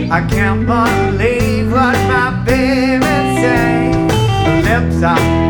I can't believe what my baby say. Her lips are